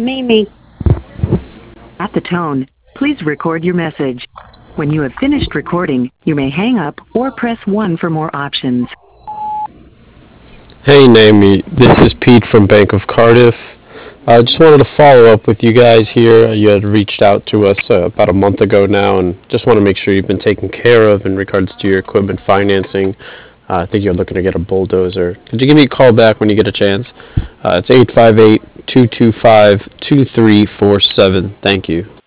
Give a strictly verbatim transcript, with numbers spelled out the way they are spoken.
Mimi. At the tone, please record your message. When you have finished recording, you may hang up or press one for more options. Hey Naomi, this is Pete from Bank of Cardiff. I just wanted to follow up with you guys here. You had reached out to us uh, about a month ago now, and just want to make sure you've been taken care of in regards to your equipment financing. Uh, I think you're looking to get a bulldozer. Could you give me a call back when you get a chance? Uh, it's eight five eight, two two five, two three four seven. Thank you.